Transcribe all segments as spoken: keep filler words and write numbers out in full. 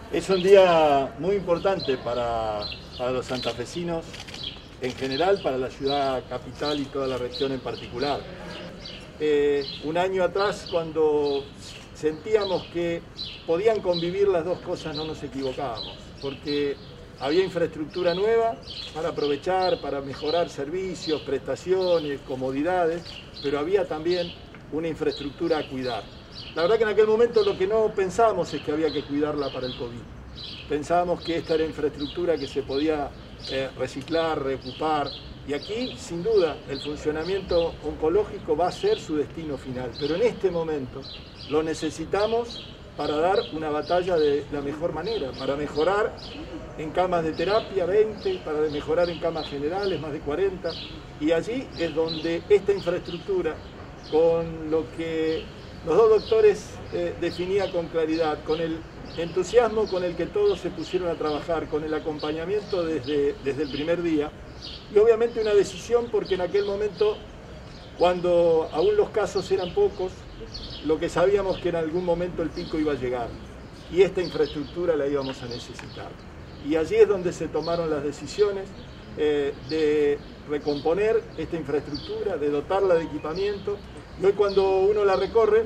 Es un día muy importante para, para los santafesinos en general, para la ciudad capital y toda la región en particular. Eh, un año atrás, cuando sentíamos que podían convivir las dos cosas, no nos equivocábamos, porque había infraestructura nueva para aprovechar, para mejorar servicios, prestaciones, comodidades, pero había también una infraestructura a cuidar. La verdad que en aquel momento lo que no pensábamos es que había que cuidarla para el COVID. Pensábamos que esta era infraestructura que se podía eh, reciclar, reocupar, y aquí, sin duda, el funcionamiento oncológico va a ser su destino final, pero en este momento lo necesitamos para dar una batalla de la mejor manera, para mejorar en camas de terapia veinte, para mejorar en camas generales más de cuarenta, y allí es donde esta infraestructura, con lo que los dos doctores eh, definían con claridad, con el entusiasmo con el que todos se pusieron a trabajar, con el acompañamiento desde, desde el primer día, y obviamente una decisión porque en aquel momento, cuando aún los casos eran pocos, lo que sabíamos que en algún momento el pico iba a llegar y esta infraestructura la íbamos a necesitar. Y allí es donde se tomaron las decisiones eh, de recomponer esta infraestructura, de dotarla de equipamiento. Y hoy cuando uno la recorre,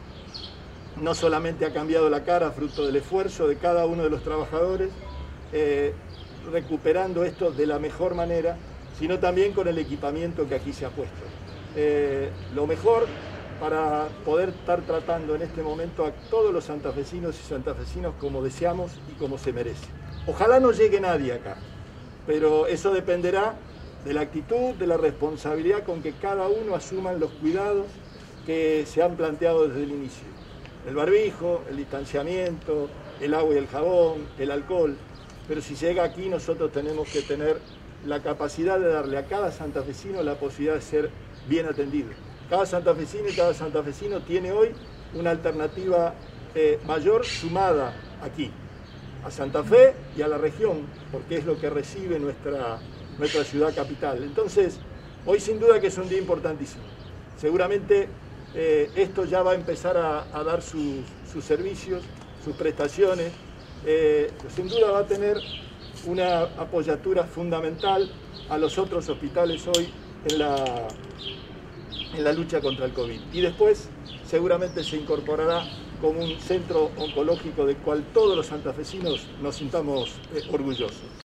no solamente ha cambiado la cara fruto del esfuerzo de cada uno de los trabajadores, eh, recuperando esto de la mejor manera, sino también con el equipamiento que aquí se ha puesto. Eh, lo mejor para poder estar tratando en este momento a todos los santafesinos y santafesinos como deseamos y como se merece. Ojalá no llegue nadie acá, pero eso dependerá de la actitud, de la responsabilidad con que cada uno asuman los cuidados que se han planteado desde el inicio. El barbijo, el distanciamiento, el agua y el jabón, el alcohol, pero si llega aquí nosotros tenemos que tener la capacidad de darle a cada santafesino la posibilidad de ser bien atendido. Cada santafesino y cada santafesino tiene hoy una alternativa eh, mayor sumada aquí, a Santa Fe y a la región, porque es lo que recibe nuestra, nuestra ciudad capital. Entonces, hoy sin duda que es un día importantísimo. Seguramente eh, esto ya va a empezar a, a dar sus, sus servicios, sus prestaciones. Eh, sin duda va a tener una apoyatura fundamental a los otros hospitales hoy en la, en la lucha contra el COVID. Y después seguramente se incorporará como un centro oncológico del cual todos los santafesinos nos sintamos eh, orgullosos.